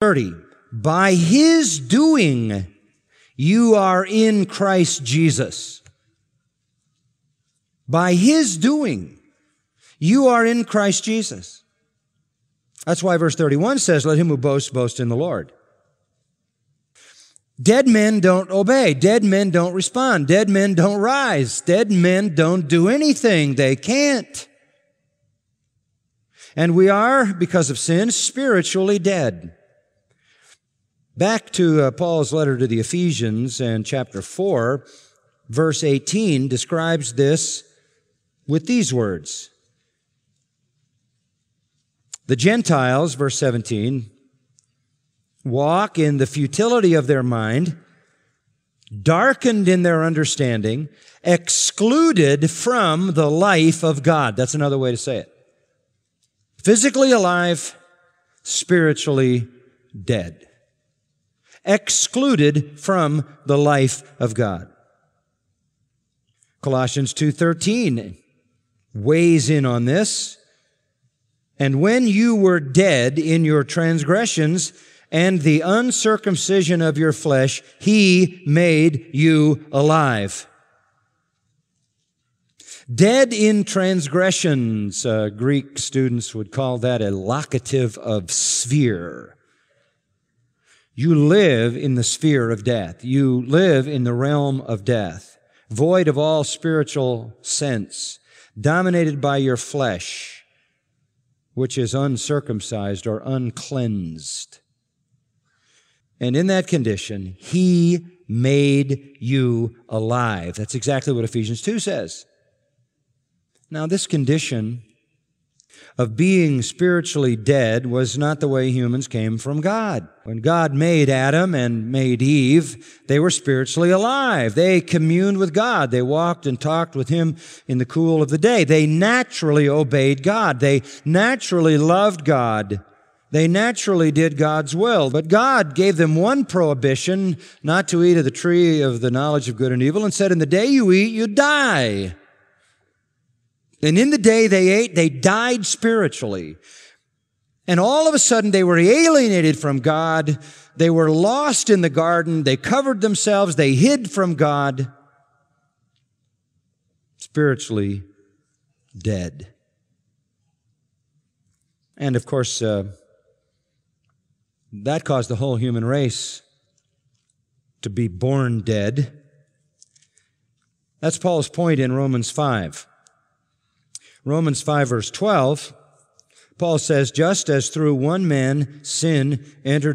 30, by His doing, you are in Christ Jesus. By His doing, you are in Christ Jesus. That's why verse 31 says, let him who boasts, boast in the Lord. Dead men don't obey. Dead men don't respond. Dead men don't rise. Dead men don't do anything. They can't. And we are, because of sin, spiritually dead. Back to Paul's letter to the Ephesians and chapter 4, verse 18 describes this with these words. The Gentiles, verse 17, walk in the futility of their mind, darkened in their understanding, excluded from the life of God. That's another way to say it. Physically alive, spiritually dead. Excluded from the life of God. Colossians 2:13 weighs in on this. And when you were dead in your transgressions and the uncircumcision of your flesh, He made you alive. Dead in transgressions, Greek students would call that a locative of sphere. You live in the sphere of death. You live in the realm of death, void of all spiritual sense, dominated by your flesh, which is uncircumcised or uncleansed. And in that condition, He made you alive. That's exactly what Ephesians 2 says. Now, this condition of being spiritually dead was not the way humans came from God. When God made Adam and made Eve, they were spiritually alive. They communed with God. They walked and talked with Him in the cool of the day. They naturally obeyed God. They naturally loved God. They naturally did God's will. But God gave them one prohibition, not to eat of the tree of the knowledge of good and evil, and said, in the day you eat, you die. And in the day they ate, they died spiritually. And all of a sudden they were alienated from God. They were lost in the garden. They covered themselves. They hid from God. Spiritually dead. And of course, that caused the whole human race to be born dead. That's Paul's point in Romans 5. Romans 5, verse 12, Paul says, just as through one man sin entered